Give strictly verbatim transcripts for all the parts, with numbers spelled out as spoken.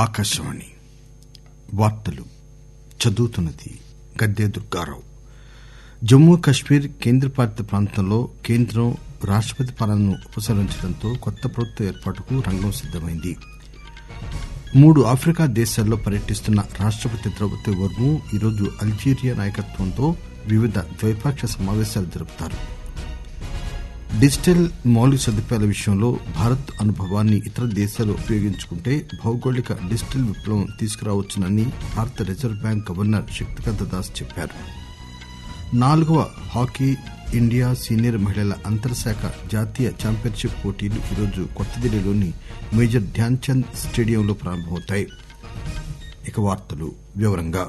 ఆకాశవాణి వార్తలు చదువుతున్నది గద్దె దుర్గారావు. జమ్మూ కశ్మీర్ కేంద్రపాలిత ప్రాంతంలో కేంద్రం రాష్టపతి పాలనను ఉపసంహరించడంతో కొత్త ప్రభుత్వ ఏర్పాటుకు రంగం సిద్దమైంది. మూడు ఆఫ్రికా దేశాల్లో పర్యటిస్తున్న రాష్టపతి ద్రౌపది ముర్ము ఈరోజు అల్జీరియా నాయకత్వంతో వివిధ ద్వైపాక్షిక సమావేశాలు జరుపుతారు. డిజిటల్ మౌలిక సదుపాయాల విషయంలో భారత్ అనుభవాన్ని ఇతర దేశాలు ఉపయోగించుకుంటే భౌగోళిక డిజిటల్ విప్లవం తీసుకురావచ్చునని భారత reserve bank governor Shaktikanta Das చెప్పారు. నాలుగవ హాకీ ఇండియా సీనియర్ మహిళల అంతర్శాఖ జాతీయ ఛాంపియన్షిప్ పోటీలు ఈరోజు కొత్తదిల్లీలోని మేజర్ ధ్యాన్ చంద్ స్టేడియంలో ప్రారంభమవుతాయి. ఇక వార్తలు వివరంగా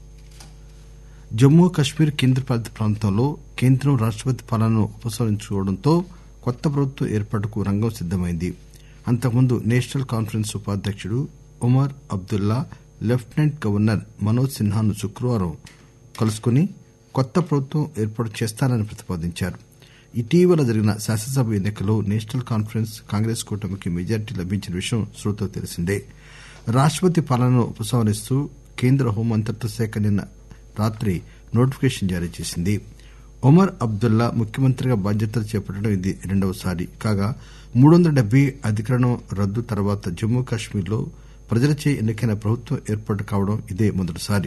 జమ్మూ కశ్మీర్ కేంద్రపాలిత ప్రాంతంలో కేంద్రం రాష్టపతి పాలనను ఉపసంహరించుకోవడంతో కొత్త ప్రభుత్వం ఏర్పాటుకు రంగం సిద్దమైంది. అంతకుముందు నేషనల్ కాన్ఫరెన్స్ ఉపాధ్యకుడు ఒమర్ అబ్దుల్లా లెప్టినెంట్ గవర్నర్ మనోజ్ సిన్హాను శుక్రవారం కలుసుకుని కొత్త ప్రభుత్వం ఏర్పాటు చేస్తారని ప్రతిపాదించారు. ఇటీవల జరిగిన శాసనసభ ఎన్నికల్లో నేషనల్ కాన్ఫరెన్స్ కాంగ్రెస్ కూటమికి మెజార్టీ లభించిన విషయం శ్రోతలకు తెలిసిందే. రాష్టపతి పాలనను ఉపసంహరిస్తూ కేంద్ర హోంమంత్రిత్వ శాఖ నిన్న రాత్రి నోటిఫికేషన్ జారీ చేసింది. ఒమర్ అబ్దుల్లా ముఖ్యమంత్రిగా బాధ్యతలు చేపట్టడం ఇది రెండవసారి కాగా మూడు వందల డెబ్బై అధికరణం రద్దు తర్వాత జమ్మూ కశ్మీర్ లో ప్రజలచే ఎన్నికైన ప్రభుత్వం ఏర్పాటు కావడం ఇదే మొదటిసారి.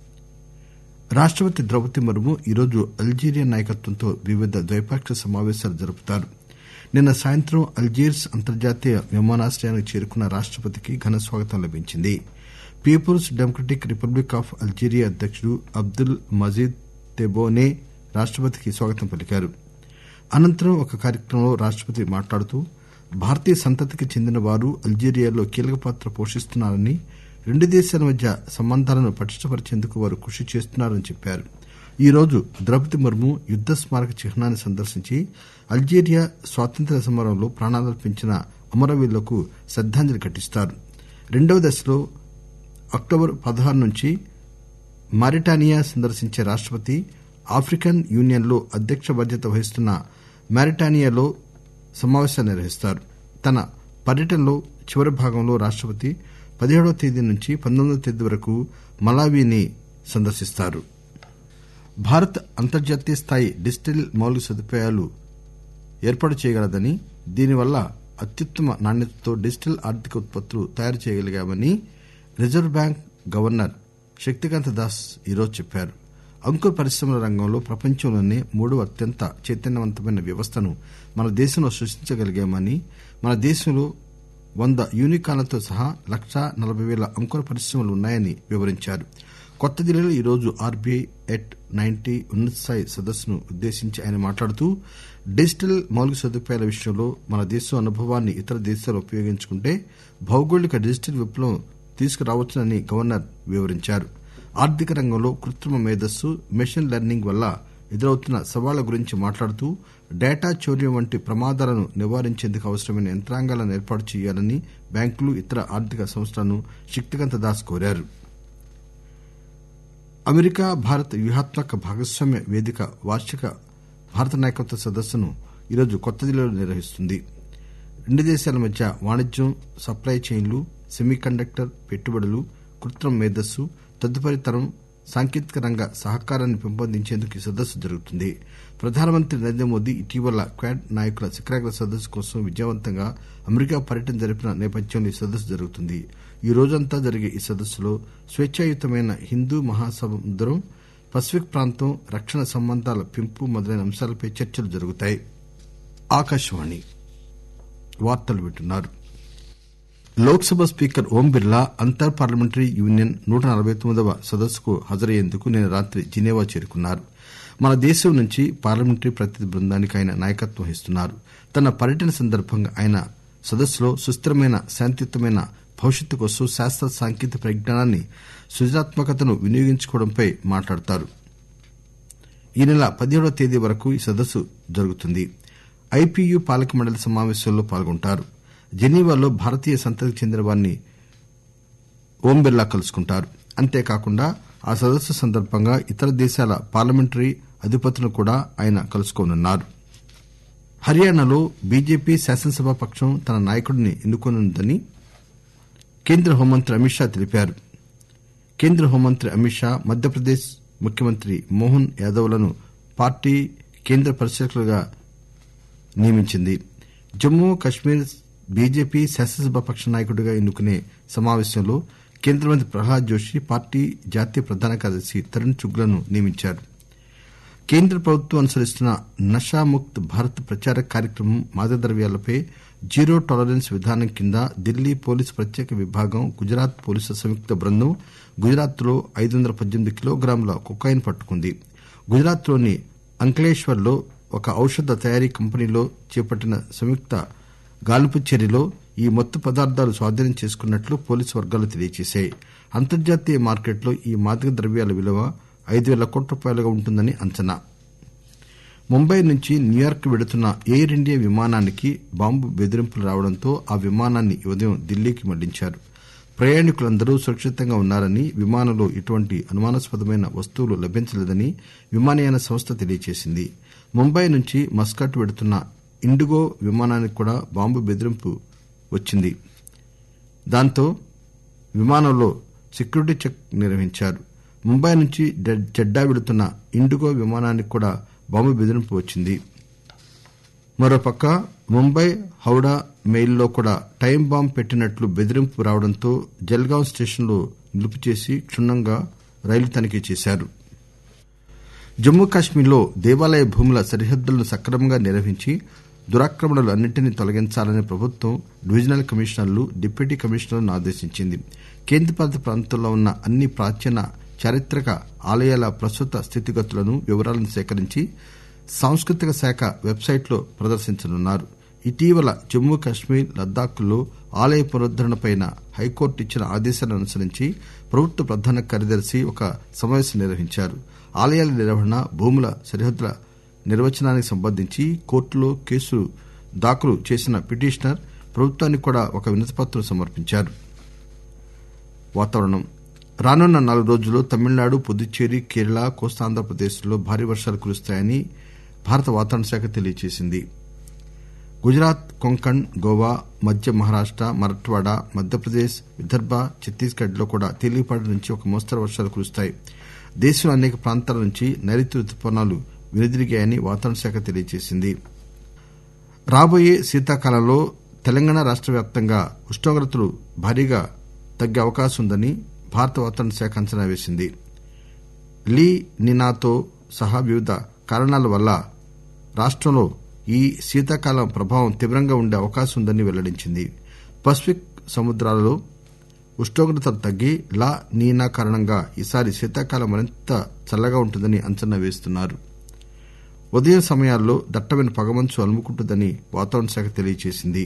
రాష్టపతి ద్రౌపది ముర్ము ఈరోజు అల్జీరియా నాయకత్వంతో వివిధ ద్వైపాక్షిక సమావేశాలు జరుపుతారు. నిన్న సాయంత్రం అల్జీర్స్ అంతర్జాతీయ విమానాశ్రయానికి చేరుకున్న రాష్టపతికి ఘన స్వాగతం లభించింది. People's democratic republic of Algeria అధ్యకుడు అబ్దుల్ మజీద్ తెబోనే రాష్టపతికి స్వాగతం పలికారు. అనంతరం ఒక కార్యక్రమంలో రాష్టపతి మాట్లాడుతూ భారతీయ సంతతికి చెందిన వారు అల్జీరియాలో కీలక పాత్ర పోషిస్తున్నారని, రెండు దేశాల మధ్య సంబంధాలను పటిష్టపరిచేందుకు వారు కృషి చేస్తున్నారని చెప్పారు. ఈరోజు ద్రౌపది ముర్ము యుద్ద స్మారక చిహ్నాన్ని సందర్శించి అల్జీరియా స్వాతంత్ర్య సమరంలో ప్రాణాలర్పించిన అమరవీరులకు శ్రద్దాంజలి ఘటిస్తారు. రెండవ దశలో అక్టోబర్ పదహారు నుంచి మారిటానియా సందర్శించే రాష్టపతి ఆఫ్రికన్ యూనియన్ లో అధ్యక్ష బాధ్యత వహిస్తున్న మారిటానియాలో సమావేశాలు నిర్వహిస్తారు. తన పర్యటనలో చివరి భాగంలో రాష్టపతి పదిహేడవ తేదీ నుంచి పంతొమ్మిదవ తేదీ వరకు మలావీని సందర్శిస్తారు. భారత్ అంతర్జాతీయ స్థాయి డిజిటల్ మౌలిక సదుపాయాలు ఏర్పాటు చేయగలదని, దీనివల్ల అత్యుత్తమ నాణ్యతతో డిజిటల్ ఆర్థిక ఉత్పత్తులు తయారు చేయగలిగామని reserve bank governor Shaktikanta Das ఈరోజు చెప్పారు. అంకుర పరిశ్రమల రంగంలో ప్రపంచంలోనే మూడవ అత్యంత చైతన్యవంతమైన వ్యవస్థను మన దేశంలో సృష్టించగలిగామని, మన దేశంలో వంద యూనికాన్లతో సహా లక్షా నలభై పేల అంకుర పరిశ్రమలు ఉన్నాయని వివరించారు. కొత్త ఢిల్లీలో ఈరోజు ఆర్బీఐ ఎట్ నైన్టీ ఉన్నత స్థాయి సదస్సును ఉద్దేశించి ఆయన మాట్లాడుతూ డిజిటల్ మౌలిక సదుపాయాల విషయంలో మన దేశం అనుభవాన్ని ఇతర దేశాలు ఉపయోగించుకుంటే భౌగోళిక డిజిటల్ విప్లవం తీసుకురావచ్చునని గవర్నర్ వివరించారు. ఆర్థిక రంగంలో కృత్రిమ మేధస్సు, మెషిన్ లెర్నింగ్ వల్ల ఎదురవుతున్న సవాళ్ల గురించి మాట్లాడుతూ డేటా చౌర్యం వంటి ప్రమాదాలను నివారించేందుకు అవసరమైన యంత్రాంగాలను ఏర్పాటు చేయాలని బ్యాంకులు, ఇతర ఆర్థిక సంస్థలను శక్తికాంత దాస్ కోరారు. అమెరికా భారత్ వ్యూహాత్మక భాగస్వామ్య వేదిక వార్షిక భారత నాయకత్వ సదస్సును ఈరోజు కొత్తదిల్లీలో నిర్వహిస్తుంది. రెండు దేశాల మధ్య వాణిజ్యం, సప్లై చైన్లు, సెమీకండక్టర్ పెట్టుబడులు, కృత్రిమ మేధస్సు, తదుపరి తరం సాంకేతిక రంగ సహకారాన్ని పెంపొందించేందుకు ఈ సదస్సు జరుగుతుంది. ప్రధానమంత్రి నరేంద్ర మోదీ ఇటీవల క్వాడ్ నాయకుల శిఖరాగ్ర సదస్సు కోసం విజయవంతంగా అమెరికా పర్యటన జరిపిన నేపథ్యంలో ఈ సదస్సు జరుగుతుంది. ఈ రోజంతా జరిగే ఈ సదస్సులో స్వేచ్ఛాయుతమైన హిందూ మహాసముద్రం, పసిఫిక్ ప్రాంతం, రక్షణ సంబంధాల పెంపు మొదలైన అంశాలపై చర్చలు జరుగుతాయి. ఆకాశవాణి వార్తలు వింటున్నారు. లోక్ సభ స్పీకర్ ఓం బిర్లా అంతర్ పార్లమెంటరీ యూనియన్ నూట నలభై తొమ్మిదవ సదస్సుకు హాజరయ్యేందుకు నిన్న రాత్రి జినీవా చేరుకున్నారు. మన దేశం నుంచి పార్లమెంటరీ ప్రతినిధి బృందానికి ఆయన నాయకత్వం వహిస్తున్నారు. తన పర్యటన సందర్భంగా ఆయన సదస్సులో సుస్థిరమైన, శాంతియుతమైన భవిష్యత్తు కోసం శాస్త్ర సాంకేతిక పరిజ్ఞానాన్ని, సృజనాత్మకతను వినియోగించుకోవడంపై మాట్లాడతారు. ఈ నెల పదిహేడవ తేదీ వరకు ఈ సదస్సు జరుగుతుంది. ఐపీయూ పాలక మండలి సమావేశంలో పాల్గొంటారు. జెనీవాలో భారతీయ సంతతికి చెందిన వారిని ఓం బిర్లా కలుసుకుంటారు. అంతేకాకుండా ఆ సదస్సు సందర్భంగా ఇతర దేశాల పార్లమెంటరీ అధిపతులను కూడా ఆయన కలుసుకోనున్నారు. హర్యానాలో బీజేపీ శాసనసభాపక్షం తన నాయకుడిని ఎన్నుకోనుందని కేంద్ర హోంమంత్రి అమిత్ షా తెలిపారు. కేంద్ర హోంమంత్రి అమిత్ షా మధ్యప్రదేశ్ ముఖ్యమంత్రి మోహన్ యాదవ్ లను పార్టీ కేంద్ర పరిశీలకులుగా నియమించింది. జమ్మూ కశ్మీర్ బీజేపీ శాసనసభాపక్ష నాయకుడిగా ఎన్నుకునే సమావేశంలో కేంద్ర మంత్రి ప్రహ్లాద్ జోషి పార్టీ జాతీయ ప్రధాన కార్యదర్శి తరుణ్ చుగ్లను నియమించారు. కేంద్ర ప్రభుత్వం అనుసరిస్తున్న నషాముక్త్ భారత్ ప్రచార కార్యక్రమం మాదకద్రవ్యాలపై జీరో టాలరెన్స్ విధానం కింద ఢిల్లీ పోలీసు ప్రత్యేక విభాగం గుజరాత్ పోలీసుల సంయుక్త బృందం గుజరాత్ లో ఐదు వందల పద్దెనిమిది కిలోగ్రాముల కొకైన్ పట్టుకుంది. గుజరాత్ లోని అంక్లేశ్వర్ లో ఒక ఔషధ తయారీ కంపెనీలో చేపట్టిన సంయుక్త గాలింపు చర్యలో ఈ మత్తు పదార్థాలు స్వాధీనం చేసుకున్నట్లు పోలీసు వర్గాలు తెలియజేశాయి. అంతర్జాతీయ మార్కెట్లో ఈ మాదక ద్రవ్యాల విలువ ఐదు పేల కోట్ల రూపాయలుగా ఉంటుందని అంచనా. ముంబై నుంచి న్యూయార్క్ వెడుతున్న ఎయిర్ ఇండియా విమానానికి బాంబు బెదిరింపులు రావడంతో ఆ విమానాన్ని ఈ ఉదయం ఢిల్లీకి మళ్లించారు. ప్రయాణికులందరూ సురక్షితంగా ఉన్నారని, విమానంలో ఎటువంటి అనుమానాస్పదమైన వస్తువులు లభించలేదని విమానయాన సంస్థ తెలియజేసింది. ముంబై నుంచి మస్కట్ వెడుతున్న ఇండిగో విమానానికి కూడా బాంబు బెదిరింపు వచ్చింది. దాంతో విమానంలో సెక్యూరిటీ చెక్ నిర్వహించారు. ముంబై నుంచి జెడ్డా వెడుతున్న ఇండిగో విమానానికి కూడా బాంబు బెదిరింపు వచ్చింది. మరోపక్క ముంబై హౌడా మెయిల్లో కూడా టైం బాంబ్ పెట్టినట్లు బెదిరింపు రావడంతో జల్గావ్ స్టేషన్లో నిలుపు చేసి క్షుణ్ణంగా రైలు తనిఖీ చేశారు. జమ్మూ కశ్మీర్లో దేవాలయ భూముల సరిహద్దులను సక్రమంగా నిర్వహించి దురాక్రమణలు అన్నింటినీ తొలగించాలని ప్రభుత్వం డివిజనల్ కమిషనర్లు, డిప్యూటీ కమిషనర్లను ఆదేశించింది. కేంద్రపాలిత ప్రాంతంలో ఉన్న అన్ని ప్రాచీన చారిత్రక ఆలయాల ప్రస్తుత స్థితిగతులను వివరాలను సేకరించి సాంస్కృతిక శాఖ వెబ్సైట్లో ప్రదర్శించనున్నారు. ఇటీవల జమ్మూ కశ్మీర్, లద్దాఖ్ల్లో ఆలయ పునరుద్దరణపై హైకోర్టు ఇచ్చిన ఆదేశాలను అనుసరించి ప్రభుత్వ ప్రధాన కార్యదర్శి ఒక సమావేశం నిర్వహించారు. ఆలయాల నిర్వహణ, భూముల సరిహద్దుల నిర్వచనానికి సంబంధించి కోర్టులో కేసు దాఖలు చేసిన పిటిషనర్ ప్రభుత్వానికి కూడా ఒక వినతిపత్రం సమర్పించారు. వాతావరణం. రానున్న నాలుగు రోజుల్లో తమిళనాడు, పుదుచ్చేరి, కేరళ, కోస్తాంధ్రప్రదేశ్లో భారీ వర్షాలు కురుస్తాయని భారత వాతావరణ శాఖ తెలియజేసింది. గుజరాత్, కొంకణ్, గోవా, మధ్య మహారాష్ట, మరాఠ్వాడా, మధ్యప్రదేశ్, విదర్భ, ఛత్తీస్గఢ్ లో కూడా తేలికపాటి నుంచి ఒక మోస్తరు వర్షాలు కురుస్తాయి. దేశంలో అనేక ప్రాంతాల నుంచి నైరుతి రుతుపవనాలు వెనుదిరిగాయని వాతావరణ శాఖ తెలియజేసింది. రాబోయే శీతాకాలంలో తెలంగాణ రాష్ట వ్యాప్తంగా ఉష్ణోగ్రతలు భారీగా తగ్గే అవకాశం ఉందని భారత వాతావరణ శాఖ అంచనా వేసింది. లీ నినాతో సహా వివిధ కారణాల వల్ల రాష్టంలో ఈ శీతాకాలం ప్రభావం తీవ్రంగా ఉండే అవకాశం ఉందని వెల్లడించింది. పసిఫిక్ సముద్రాలలో ఉష్ణోగ్రతలు తగ్గి లా నీనా కారణంగా ఈసారి శీతాకాలం మరింత చల్లగా ఉంటుందని అంచనా వేస్తున్నారు. ఉదయం సమయాల్లో దట్టమైన పొగమంచు అలుముకుంటుందని వాతావరణ శాఖ తెలియజేసింది.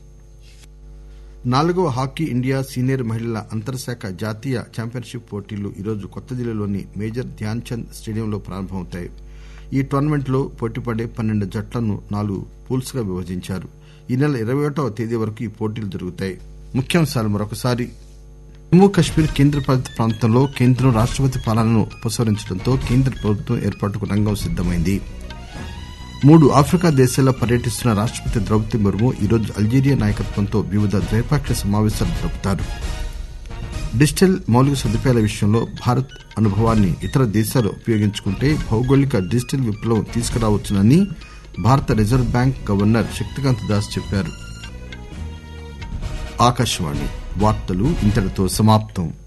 నాలుగవ హాకీ ఇండియా సీనియర్ మహిళల అంతర్శాఖ జాతీయ ఛాంపియన్షిప్ పోటీలు ఈరోజు కొత్త ఢిల్లీలోని మేజర్ ధ్యాన్ చంద్ స్టేడియంలో ప్రారంభమవుతాయి. ఈ టోర్నమెంట్లో పోటీపడే పన్నెండు జట్లను నాలుగు పూల్స్ గా విభజించారు. ఈ నెల ఇరవై ఒకటవ తేదీ వరకు ఈ పోటీలు జరుగుతాయి. ముఖ్యాంశాలు మరొకసారి. జమ్మూ కశ్మీర్ కేంద్రపాలిత ప్రాంతంలో కేంద్రం రాష్టపతి పాలనను ఉపసంహరించడంతో కేంద్ర ప్రభుత్వం ఏర్పాటుకు రంగం సిద్దమైంది. మూడు ఆఫ్రికా దేశాల్లో పర్యటిస్తున్న రాష్టపతి ద్రౌపది ముర్ము ఈరోజు అల్జీరియా నాయకత్వంతో వివిధ ద్వైపాక్షిక సమావేశాలు జరుపుతారు. డిజిటల్ మౌలిక సదుపాయాల విషయంలో భారత్ అనుభవాన్ని ఇతర దేశాలు ఉపయోగించుకుంటే భౌగోళిక డిజిటల్ విప్లవం తీసుకురావచ్చునని భారత reserve bank governor Shaktikanta Das చెప్పారు. ఆకాశవాణి వార్తలు ఇంతటితో సమాప్తం.